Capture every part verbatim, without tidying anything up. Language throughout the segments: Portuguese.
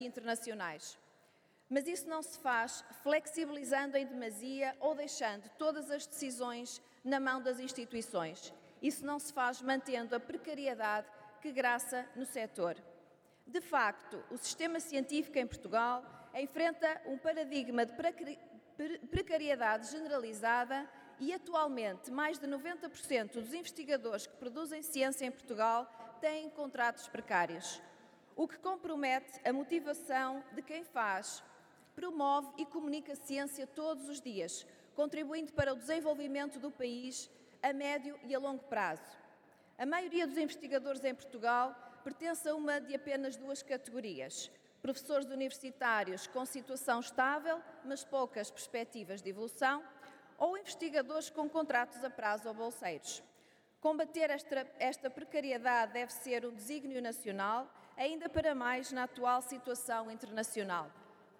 internacionais. Mas isso não se faz flexibilizando em demasia ou deixando todas as decisões na mão das instituições. Isso não se faz mantendo a precariedade que graça no setor. De facto, o sistema científico em Portugal enfrenta um paradigma de precariedade generalizada e, atualmente, mais de noventa por cento dos investigadores que produzem ciência em Portugal têm contratos precários, o que compromete a motivação de quem faz, promove e comunica ciência todos os dias, contribuindo para o desenvolvimento do país a médio e a longo prazo. A maioria dos investigadores em Portugal pertence a uma de apenas duas categorias: professores universitários com situação estável, mas poucas perspectivas de evolução, ou investigadores com contratos a prazo ou bolseiros. Combater esta, esta precariedade deve ser um desígnio nacional, ainda para mais na atual situação internacional.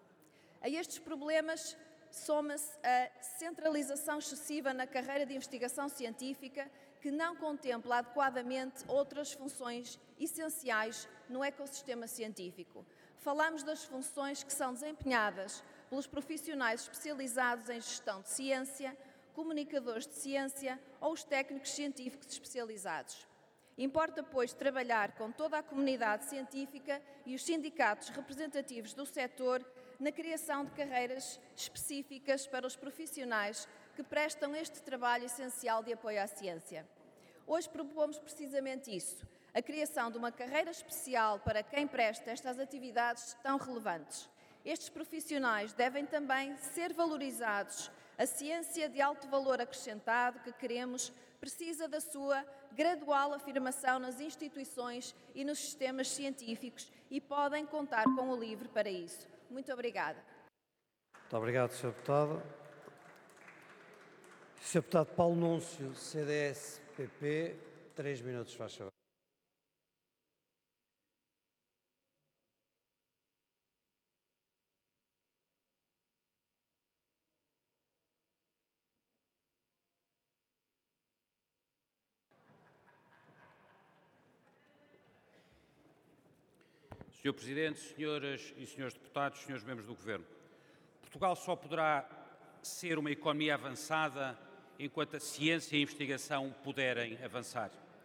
A estes problemas soma-se a centralização excessiva na carreira de investigação científica, que não contempla adequadamente outras funções essenciais no ecossistema científico. Falamos das funções que são desempenhadas pelos profissionais especializados em gestão de ciência, comunicadores de ciência ou os técnicos científicos especializados. Importa, pois, trabalhar com toda a comunidade científica e os sindicatos representativos do setor na criação de carreiras específicas para os profissionais que prestam este trabalho essencial de apoio à ciência. Hoje propomos precisamente isso, a criação de uma carreira especial para quem presta estas atividades tão relevantes. Estes profissionais devem também ser valorizados. A ciência de alto valor acrescentado que queremos precisa da sua gradual afirmação nas instituições e nos sistemas científicos e podem contar com o LIVRE para isso. Muito obrigada. Muito obrigado, senhor Deputado. senhor Deputado Paulo Núncio, C D S P P, três minutos, faz favor. senhor Presidente, senhoras e senhores deputados, senhores membros do Governo, Portugal só poderá ser uma economia avançada enquanto a ciência e a investigação puderem avançar.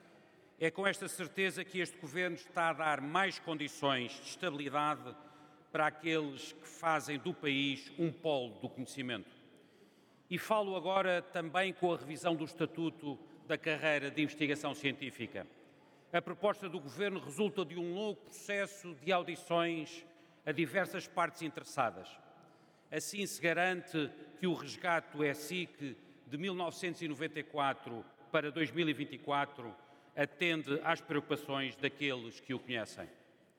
É com esta certeza que este Governo está a dar mais condições de estabilidade para aqueles que fazem do país um polo do conhecimento. E falo agora também com a revisão do Estatuto da Carreira de Investigação Científica. A proposta do Governo resulta de um longo processo de audições a diversas partes interessadas. Assim se garante que o resgate do E S I C de mil novecentos e noventa e quatro para dois mil e vinte e quatro atende às preocupações daqueles que o conhecem.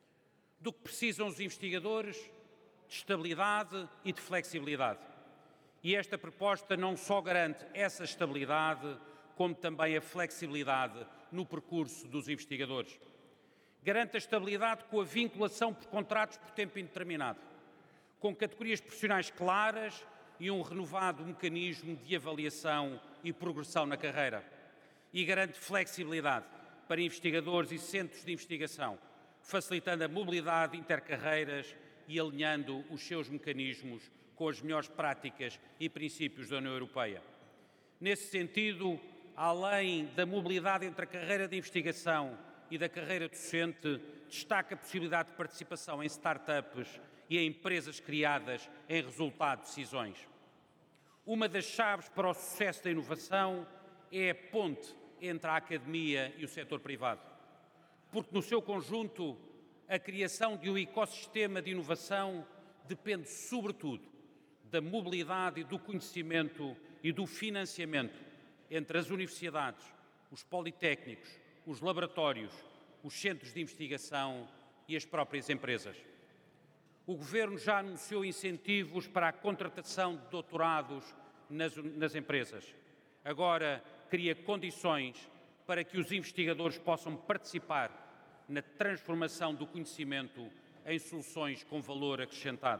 Do que precisam os investigadores? De estabilidade e de flexibilidade. E esta proposta não só garante essa estabilidade, como também a flexibilidade no percurso dos investigadores. Garante a estabilidade com a vinculação por contratos por tempo indeterminado, com categorias profissionais claras e um renovado mecanismo de avaliação e progressão na carreira. E garante flexibilidade para investigadores e centros de investigação, facilitando a mobilidade intercarreiras e alinhando os seus mecanismos com as melhores práticas e princípios da União Europeia. Nesse sentido, além da mobilidade entre a carreira de investigação e da carreira docente, destaca a possibilidade de participação em startups e em empresas criadas em resultado de decisões. Uma das chaves para o sucesso da inovação é a ponte entre a academia e o setor privado, porque no seu conjunto a criação de um ecossistema de inovação depende sobretudo da mobilidade e do conhecimento e do financiamento entre as universidades, os politécnicos, os laboratórios, os centros de investigação e as próprias empresas. O Governo já anunciou incentivos para a contratação de doutorados nas, nas empresas. Agora cria condições para que os investigadores possam participar na transformação do conhecimento em soluções com valor acrescentado.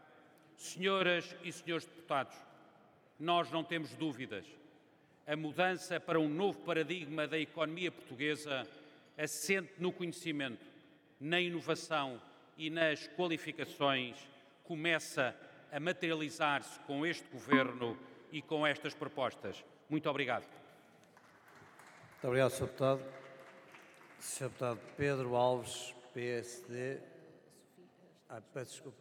Senhoras e senhores deputados, nós não temos dúvidas. A mudança para um novo paradigma da economia portuguesa assente no conhecimento, na inovação e nas qualificações começa a materializar-se com este Governo e com estas propostas. Muito obrigado. Muito obrigado, senhor Deputado. senhor Deputado Pedro Alves, P S D. Ah, peço desculpa.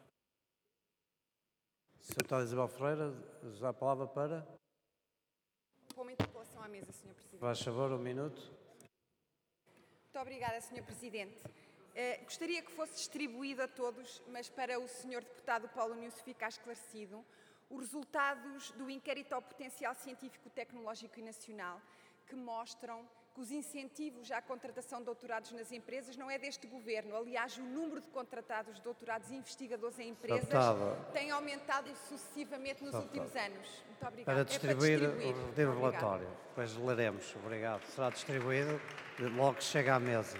senhor Deputado Isabel Ferreira, já a palavra para. Com uma interpelação à mesa, senhor Presidente. Faz favor, um minuto. Muito obrigada, senhor Presidente. Uh, gostaria que fosse distribuído a todos, mas para o senhor Deputado Paulo Nunes ficar esclarecido, os resultados do inquérito ao potencial científico, tecnológico e nacional, que mostram que os incentivos à contratação de doutorados nas empresas não é deste Governo. Aliás, o número de contratados de doutorados e investigadores em empresas Deputado. tem aumentado sucessivamente nos Deputado. últimos anos. Muito obrigada. Para distribuir, é para distribuir. o relativo relatório. Depois leremos. Obrigado. Será distribuído logo que chega à mesa.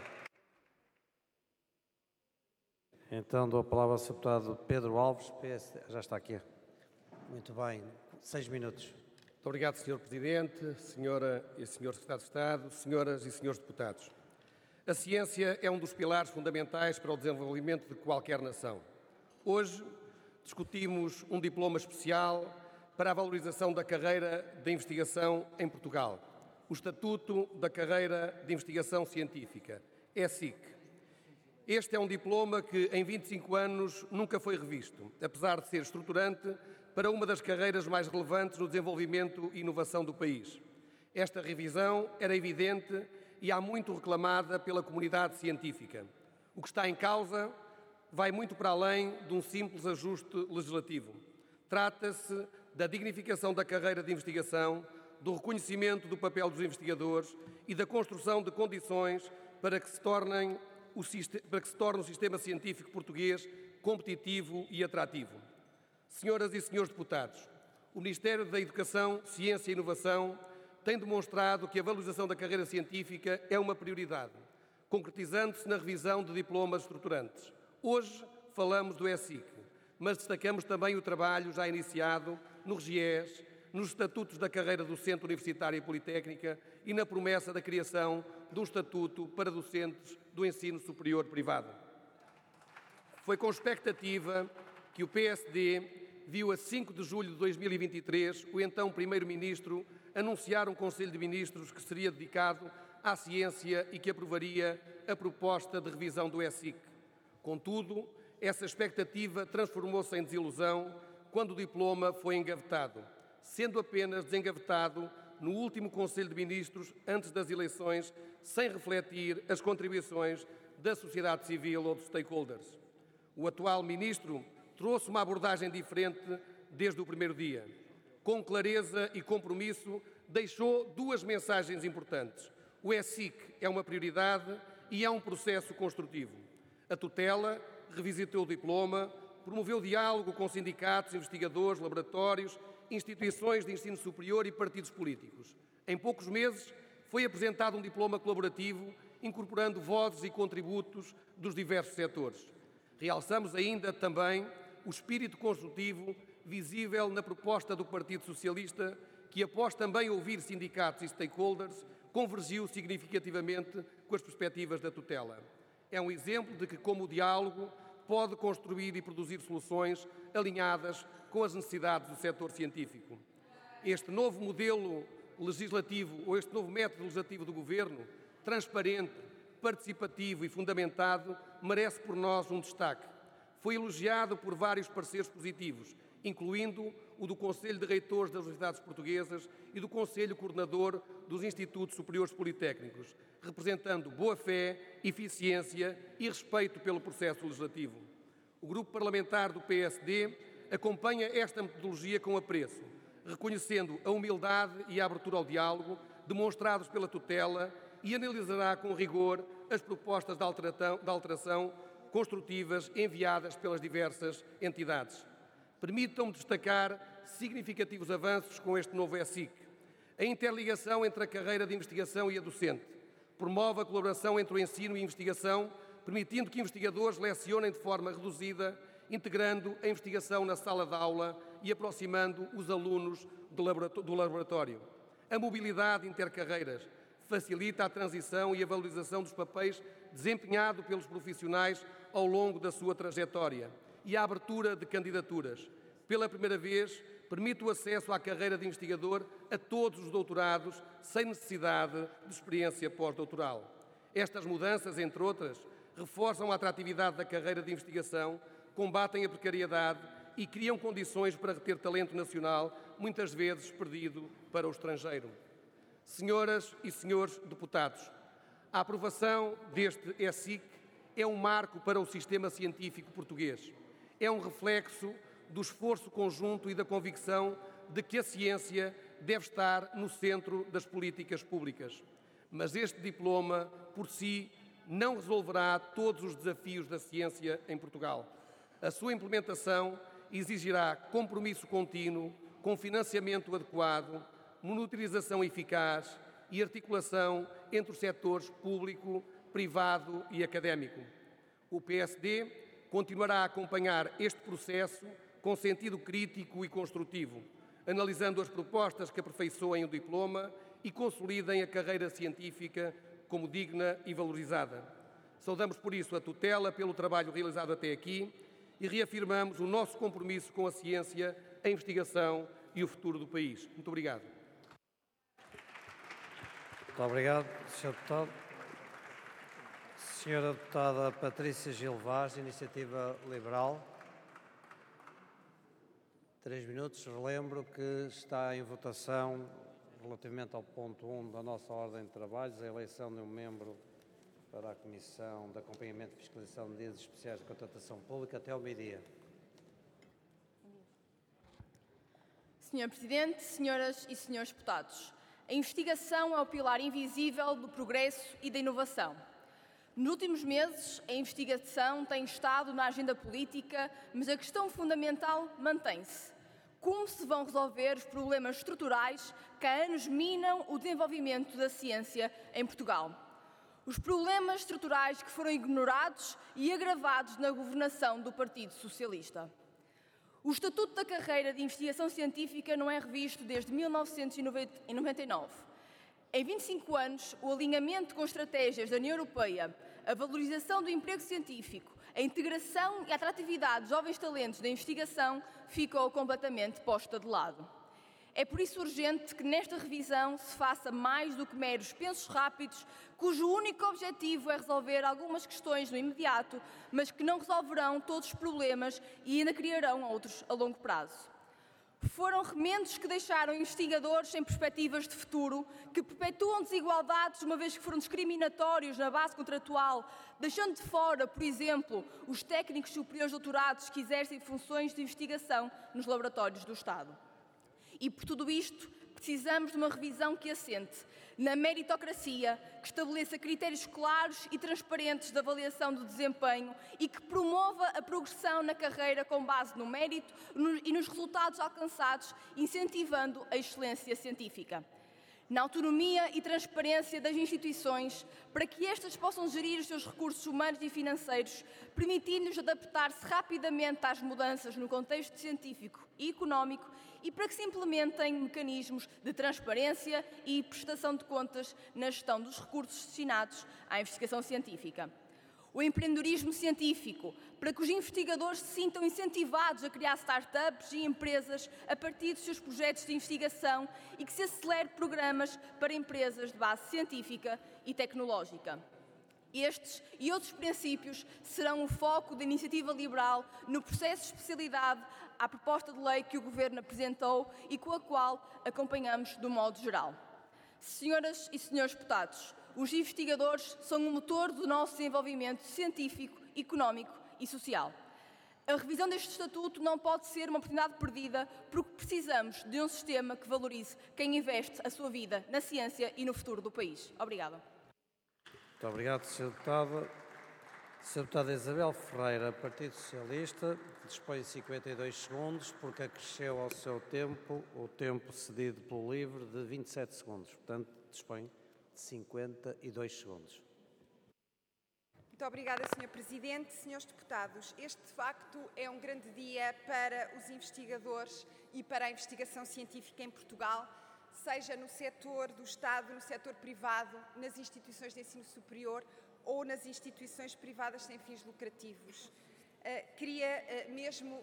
Então dou a palavra ao senhor Deputado Pedro Alves, P S D. Já está aqui. Muito bem. Seis minutos. Muito obrigado, senhor Presidente, senhora e senhor Secretário de Estado, senhoras e senhores deputados. A ciência é um dos pilares fundamentais para o desenvolvimento de qualquer nação. Hoje discutimos um diploma especial para a valorização da carreira de investigação em Portugal, o Estatuto da Carreira de Investigação Científica, E S I C. Este é um diploma que, em vinte e cinco anos, nunca foi revisto, apesar de ser estruturante para uma das carreiras mais relevantes no desenvolvimento e inovação do país. Esta revisão era evidente e há muito reclamada pela comunidade científica. O que está em causa vai muito para além de um simples ajuste legislativo. Trata-se da dignificação da carreira de investigação, do reconhecimento do papel dos investigadores e da construção de condições para que se tornem o, para que se torne o sistema científico português competitivo e atrativo. Senhoras e senhores deputados, o Ministério da Educação, Ciência e Inovação tem demonstrado que a valorização da carreira científica é uma prioridade, concretizando-se na revisão de diplomas estruturantes. Hoje falamos do E S I C, mas destacamos também o trabalho já iniciado no RGES, nos estatutos da carreira docente universitária e politécnica e na promessa da criação de um estatuto para docentes do ensino superior privado. Foi com expectativa que o P S D viu a cinco de julho de dois mil e vinte e três o então Primeiro-Ministro anunciar um Conselho de Ministros que seria dedicado à ciência e que aprovaria a proposta de revisão do E S I C. Contudo, essa expectativa transformou-se em desilusão quando o diploma foi engavetado, sendo apenas desengavetado no último Conselho de Ministros antes das eleições, sem refletir as contribuições da sociedade civil ou dos stakeholders. O atual Ministro trouxe uma abordagem diferente desde o primeiro dia. Com clareza e compromisso, deixou duas mensagens importantes. O E S I C é uma prioridade e é um processo construtivo. A tutela revisitou o diploma, promoveu diálogo com sindicatos, investigadores, laboratórios, instituições de ensino superior e partidos políticos. Em poucos meses, foi apresentado um diploma colaborativo, incorporando vozes e contributos dos diversos setores. Realçamos ainda também o espírito construtivo visível na proposta do Partido Socialista, que, após também ouvir sindicatos e stakeholders, convergiu significativamente com as perspectivas da tutela. É um exemplo de que, como o diálogo, pode construir e produzir soluções alinhadas com as necessidades do setor científico. Este novo modelo legislativo, ou este novo método legislativo do Governo, transparente, participativo e fundamentado, merece por nós um destaque. Foi elogiado por vários pareceres positivos, incluindo o do Conselho de Reitores das Universidades Portuguesas e do Conselho Coordenador dos Institutos Superiores Politécnicos, representando boa-fé, eficiência e respeito pelo processo legislativo. O Grupo Parlamentar do P S D acompanha esta metodologia com apreço, reconhecendo a humildade e a abertura ao diálogo demonstrados pela tutela e analisará com rigor as propostas de alteração, de alteração construtivas enviadas pelas diversas entidades. Permitam-me destacar significativos avanços com este novo E S I C. A interligação entre a carreira de investigação e a docente promove a colaboração entre o ensino e a investigação, permitindo que investigadores lecionem de forma reduzida, integrando a investigação na sala de aula e aproximando os alunos do laboratório. A mobilidade intercarreiras facilita a transição e a valorização dos papéis desempenhados pelos profissionais ao longo da sua trajetória e a abertura de candidaturas. Pela primeira vez, permite o acesso à carreira de investigador a todos os doutorados, sem necessidade de experiência pós-doutoral. Estas mudanças, entre outras, reforçam a atratividade da carreira de investigação, combatem a precariedade e criam condições para reter talento nacional, muitas vezes perdido para o estrangeiro. Senhoras e senhores deputados, a aprovação deste E S I C é um marco para o sistema científico português. É um reflexo do esforço conjunto e da convicção de que a ciência deve estar no centro das políticas públicas. Mas este diploma, por si, não resolverá todos os desafios da ciência em Portugal. A sua implementação exigirá compromisso contínuo, com financiamento adequado, monitorização eficaz e articulação entre os setores público, privado e académico. O P S D continuará a acompanhar este processo com sentido crítico e construtivo, analisando as propostas que aperfeiçoem o diploma e consolidem a carreira científica como digna e valorizada. Saudamos, por isso, a tutela pelo trabalho realizado até aqui e reafirmamos o nosso compromisso com a ciência, a investigação e o futuro do país. Muito obrigado. Muito obrigado, senhor Deputado. Senhora Deputada Patrícia Gil Vaz, Iniciativa Liberal. Três minutos. Relembro que está em votação, relativamente ao ponto um da nossa ordem de trabalhos, a eleição de um membro para a Comissão de Acompanhamento e Fiscalização de Medidas Especiais de Contratação Pública até ao meio-dia. senhor Presidente, senhoras e senhores deputados, a investigação é o pilar invisível do progresso e da inovação. Nos últimos meses, a investigação tem estado na agenda política, mas a questão fundamental mantém-se. Como se vão resolver os problemas estruturais que há anos minam o desenvolvimento da ciência em Portugal? Os problemas estruturais que foram ignorados e agravados na governação do Partido Socialista. O Estatuto da Carreira de Investigação Científica não é revisto desde mil novecentos e noventa e nove. Em vinte e cinco anos, o alinhamento com estratégias da União Europeia, a valorização do emprego científico, a integração e a atratividade de jovens talentos da investigação ficou completamente posta de lado. É por isso urgente que nesta revisão se faça mais do que meros pensos rápidos, cujo único objetivo é resolver algumas questões no imediato, mas que não resolverão todos os problemas e ainda criarão outros a longo prazo. Foram remendos que deixaram investigadores sem perspectivas de futuro, que perpetuam desigualdades, uma vez que foram discriminatórios na base contratual, deixando de fora, por exemplo, os técnicos superiores doutorados que exercem funções de investigação nos laboratórios do Estado. E por tudo isto, precisamos de uma revisão que assente na meritocracia, que estabeleça critérios claros e transparentes de avaliação do desempenho e que promova a progressão na carreira com base no mérito e nos resultados alcançados, incentivando a excelência científica. Na autonomia e transparência das instituições, para que estas possam gerir os seus recursos humanos e financeiros, permitindo-lhes adaptar-se rapidamente às mudanças no contexto científico e económico e para que se implementem mecanismos de transparência e prestação de contas na gestão dos recursos destinados à investigação científica. O empreendedorismo científico, para que os investigadores se sintam incentivados a criar startups e empresas a partir dos seus projetos de investigação e que se acelere programas para empresas de base científica e tecnológica. Estes e outros princípios serão o foco da iniciativa liberal no processo de especialidade à proposta de lei que o Governo apresentou e com a qual acompanhamos do modo geral. Senhoras e senhores deputados, os investigadores são o motor do nosso desenvolvimento científico, económico e social. A revisão deste Estatuto não pode ser uma oportunidade perdida, porque precisamos de um sistema que valorize quem investe a sua vida na ciência e no futuro do país. Obrigada. Muito obrigado, senhor Deputado. senhora Deputada Isabel Ferreira, Partido Socialista, dispõe de cinquenta e dois segundos, porque acresceu ao seu tempo o tempo cedido pelo LIVRE de vinte e sete segundos. Portanto, dispõe de cinquenta e dois segundos. Muito obrigada, senhor Presidente. Senhores deputados, este de facto é um grande dia para os investigadores e para a investigação científica em Portugal, seja no setor do Estado, no setor privado, nas instituições de ensino superior ou nas instituições privadas sem fins lucrativos. Uh, queria uh, mesmo